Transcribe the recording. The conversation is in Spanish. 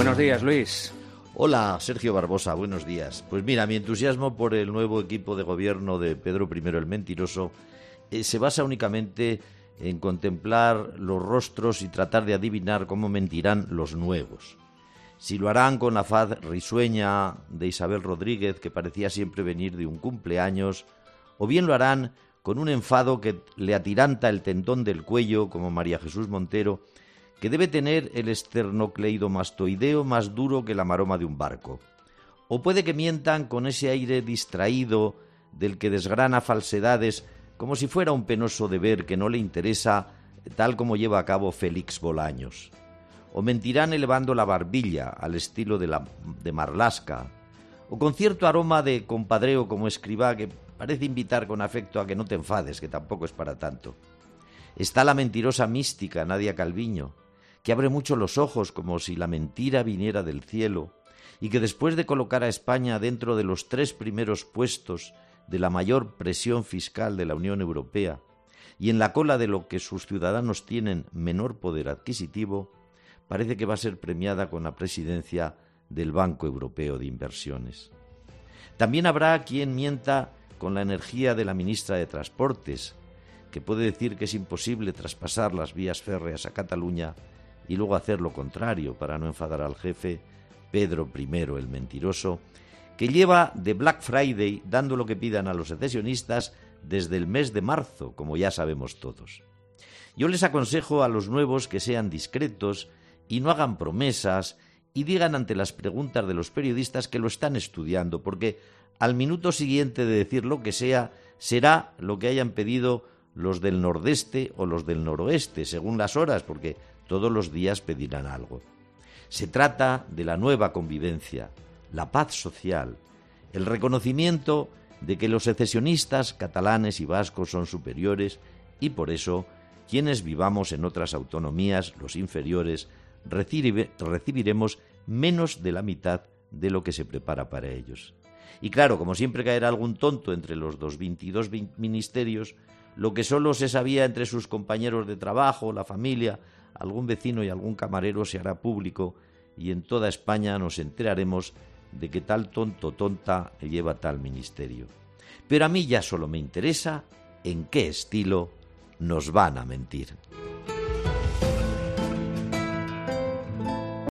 Buenos días, Luis. Hola, Sergio Barbosa, buenos días. Pues mira, mi entusiasmo por el nuevo equipo de gobierno de Pedro I el Mentiroso se basa únicamente en contemplar los rostros y tratar de adivinar cómo mentirán los nuevos. Si lo harán con la faz risueña de Isabel Rodríguez, que parecía siempre venir de un cumpleaños, o bien lo harán con un enfado que le atiranta el tendón del cuello, como María Jesús Montero, que debe tener el esternocleidomastoideo más duro que la maroma de un barco. O puede que mientan con ese aire distraído del que desgrana falsedades como si fuera un penoso deber que no le interesa, tal como lleva a cabo Félix Bolaños. O mentirán elevando la barbilla al estilo de Marlaska, o con cierto aroma de compadreo como Escrivá, que parece invitar con afecto a que no te enfades, que tampoco es para tanto. Está la mentirosa mística Nadia Calviño, que abre mucho los ojos como si la mentira viniera del cielo, y que después de colocar a España dentro de los 3 primeros puestos de la mayor presión fiscal de la Unión Europea, y en la cola de lo que sus ciudadanos tienen menor poder adquisitivo, parece que va a ser premiada con la presidencia del Banco Europeo de Inversiones. También habrá quien mienta con la energía de la ministra de Transportes, que puede decir que es imposible traspasar las vías férreas a Cataluña y luego hacer lo contrario para no enfadar al jefe, Pedro I el Mentiroso, que lleva de Black Friday dando lo que pidan a los secesionistas desde el mes de marzo, como ya sabemos todos. Yo les aconsejo a los nuevos que sean discretos y no hagan promesas y digan ante las preguntas de los periodistas que lo están estudiando, porque al minuto siguiente de decir lo que sea, será lo que hayan pedido los del nordeste o los del noroeste, según las horas, porque todos los días pedirán algo. Se trata de la nueva convivencia, la paz social, el reconocimiento de que los secesionistas catalanes y vascos son superiores y por eso quienes vivamos en otras autonomías, los inferiores, recibiremos menos de la mitad de lo que se prepara para ellos. Y claro, como siempre caerá algún tonto entre los 22 ministerios, lo que solo se sabía entre sus compañeros de trabajo, la familia, algún vecino y algún camarero se hará público y en toda España nos enteraremos de que tal tonto tonta lleva tal ministerio. Pero a mí ya solo me interesa en qué estilo nos van a mentir.